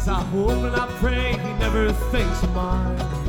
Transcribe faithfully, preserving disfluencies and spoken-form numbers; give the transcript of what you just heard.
I hope and I pray he never thinks of mine.